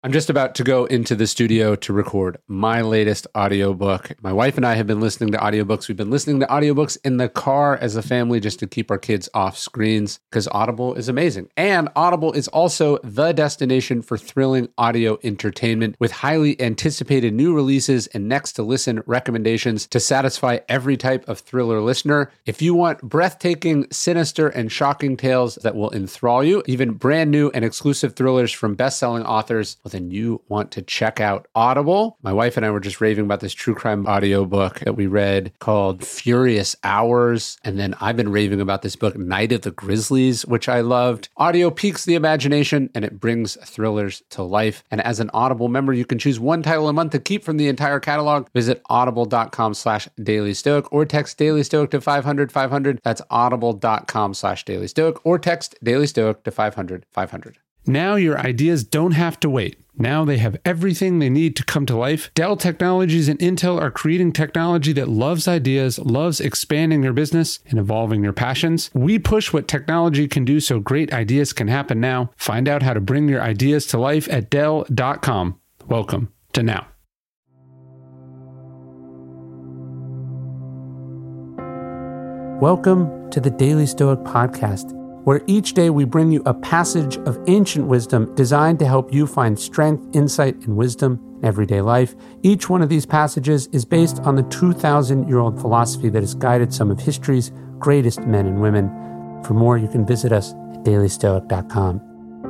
I'm just about to go into the studio to record my latest audiobook. My wife and I have been listening to audiobooks. We've been listening to audiobooks in the car as a family just to keep our kids off screens because Audible is amazing. And Audible is also the destination for thrilling audio entertainment with highly anticipated new releases and next to listen recommendations to satisfy every type of thriller listener. If you want breathtaking, sinister, and shocking tales that will enthrall you, even brand new and exclusive thrillers from best-selling authors, then you want to check out Audible. My wife and I were just raving about this true crime audiobook that we read called Furious Hours. And then I've been raving about this book, Night of the Grizzlies, which I loved. Audio piques the imagination and it brings thrillers to life. And as an Audible member, you can choose one title a month to keep from the entire catalog. Visit audible.com/dailystoic or text Daily Stoic to 500-500. That's audible.com/Daily Stoic or text Daily Stoic to 500-500. Now your ideas don't have to wait. Now they have everything they need to come to life. Dell Technologies and Intel are creating technology that loves ideas, loves expanding your business and evolving your passions. We push what technology can do so great ideas can happen now. Find out how to bring your ideas to life at Dell.com. Welcome to Now. Welcome to the Daily Stoic Podcast, where each day we bring you a passage of ancient wisdom designed to help you find strength, insight, and wisdom in everyday life. Each one of these passages is based on the 2,000-year-old philosophy that has guided some of history's greatest men and women. For more, you can visit us at dailystoic.com.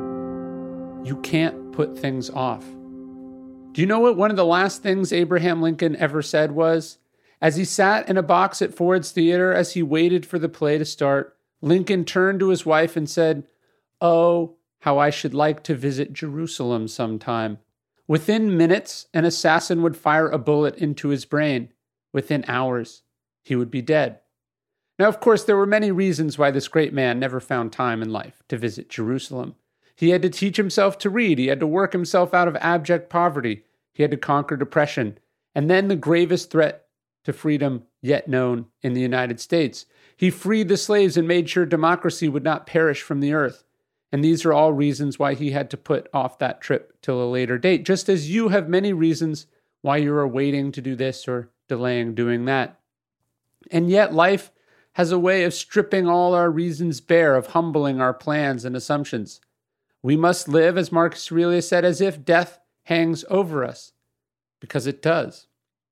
You can't put things off. Do you know what one of the last things Abraham Lincoln ever said was? As he sat in a box at Ford's Theater as he waited for the play to start, Lincoln turned to his wife and said, "Oh, how I should like to visit Jerusalem sometime." Within minutes, an assassin would fire a bullet into his brain. Within hours, he would be dead. Now, of course, there were many reasons why this great man never found time in life to visit Jerusalem. He had to teach himself to read. He had to work himself out of abject poverty. He had to conquer depression. And then the gravest threat to freedom yet known in the United States. He freed the slaves and made sure democracy would not perish from the earth. And these are all reasons why he had to put off that trip till a later date, just as you have many reasons why you are waiting to do this or delaying doing that. And yet life has a way of stripping all our reasons bare, of humbling our plans and assumptions. We must live, as Marcus Aurelius said, as if death hangs over us, because it does.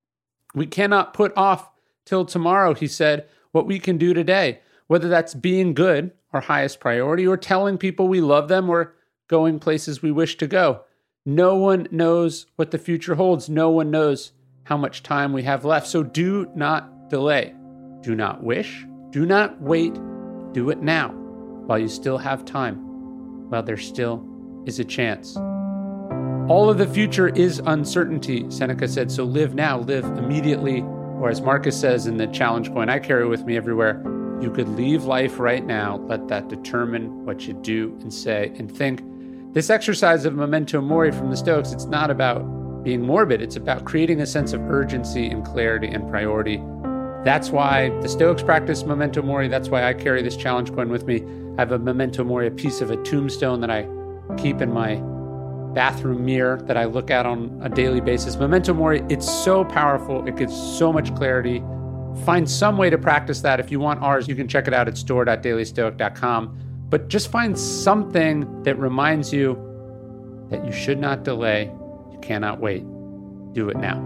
We cannot put off till tomorrow, he said, what we can do today, whether that's being good, our highest priority, or telling people we love them, or going places we wish to go. No one knows what the future holds. No one knows how much time we have left. So do not delay. Do not wish. Do not wait. Do it now, while you still have time, while there still is a chance. All of the future is uncertainty, Seneca said, so live now, live immediately. Or as Marcus says in the challenge coin I carry with me everywhere, you could leave life right now. Let that determine what you do and say and think. This exercise of memento mori from the Stoics, it's not about being morbid. It's about creating a sense of urgency and clarity and priority. That's why the Stoics practice memento mori. That's why I carry this challenge coin with me. I have a memento mori, a piece of a tombstone that I keep in my bathroom mirror that I look at on a daily basis. Memento mori, it's so powerful. It gives so much clarity. Find some way to practice that. If you want ours, you can check it out at store.dailystoic.com. But just find something that reminds you that you should not delay. You cannot wait. Do it now.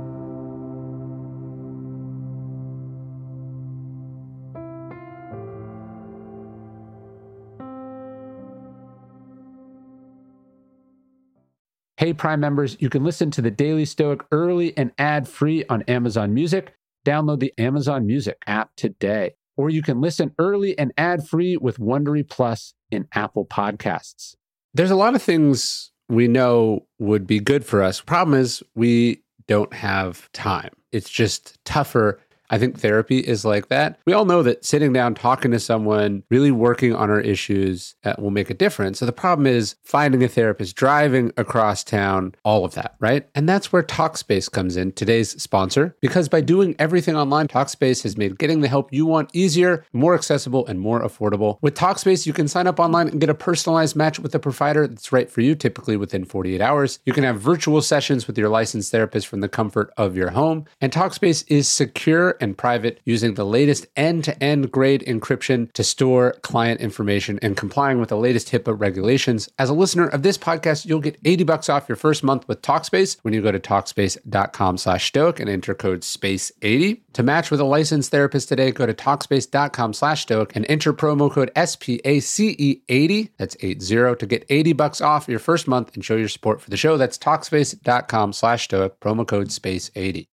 Hey, Prime members, you can listen to the Daily Stoic early and ad-free on Amazon Music. Download the Amazon Music app today. Or you can listen early and ad-free with Wondery Plus in Apple Podcasts. There's a lot of things we know would be good for us. Problem is, we don't have time. It's just tougher I think therapy is like that. We all know that sitting down, talking to someone, really working on our issues will make a difference. So the problem is finding a therapist, driving across town, all of that, right? And that's where Talkspace comes in, today's sponsor, because by doing everything online, Talkspace has made getting the help you want easier, more accessible, and more affordable. With Talkspace, you can sign up online and get a personalized match with a provider that's right for you, typically within 48 hours. You can have virtual sessions with your licensed therapist from the comfort of your home. And Talkspace is secure and private, using the latest end-to-end grade encryption to store client information and complying with the latest HIPAA regulations. As a listener of this podcast, you'll get $80 off your first month with Talkspace when you go to Talkspace.com/stoic and enter code SPACE80. To match with a licensed therapist today, go to Talkspace.com/stoic and enter promo code SPACE80, that's 80, to get $80 off your first month and show your support for the show. That's Talkspace.com/stoic, promo code SPACE80.